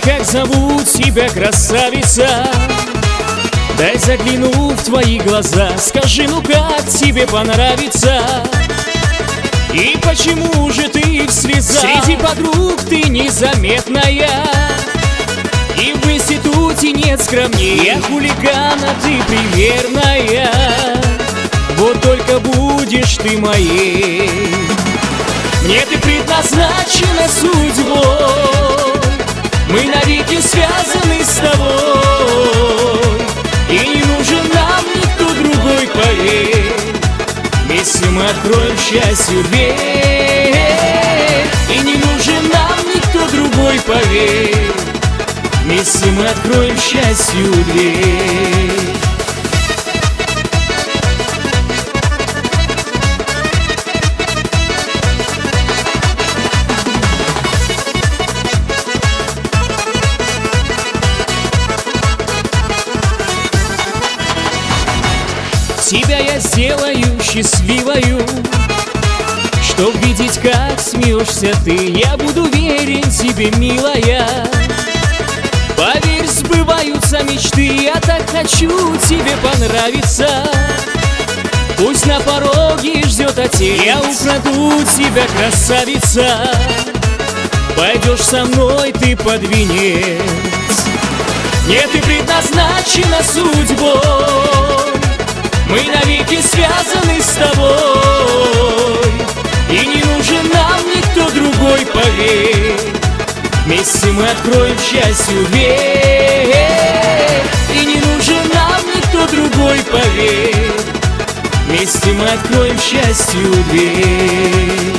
как зовут тебя, красавица? Дай загляну в твои глаза, скажи, ну как тебе понравится? И почему же ты в слезах? Среди подруг ты незаметная, и в институте нет скромнее. Я хулигана, ты примерная, вот только будешь ты моей. Мне ты предназначена судьбой, мы навеки связаны с тобой, и не нужен нам никто другой, поверь. Вместе мы откроем счастью дверь, и не нужен нам никто другой, поверь. Вместе мы откроем счастью дверь. Тебя я сделаю счастливою, чтоб видеть, как смеешься ты. Я буду верен тебе, милая. Поверь, сбываются мечты, я так хочу тебе понравиться. Пусть на пороге ждет отец, я украду тебя, красавица. Пойдешь со мной ты под венец. Мне ты предназначена судьбой, мы навеки связаны с тобой, и не нужен нам никто другой, поверь. Вместе мы откроем счастью дверь, и не нужен нам никто другой, поверь. Вместе мы откроем счастью дверь.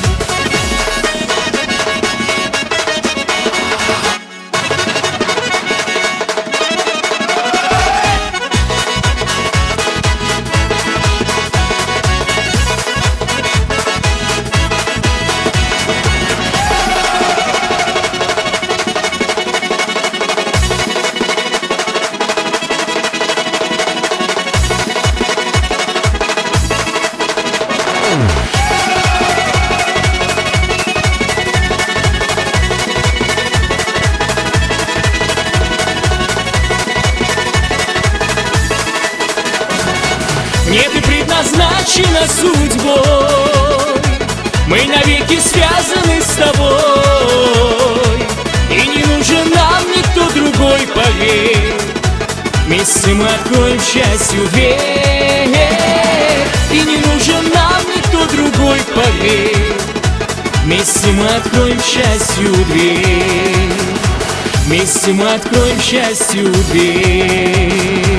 Мне ты предназначена судьбой, мы навеки связаны с тобой, и не нужен нам никто другой, поверь. Вместе мы откроем счастью дверь, и не нужен нам никто другой, поверь. Вместе мы откроем счастью дверь, вместе мы откроем счастью дверь.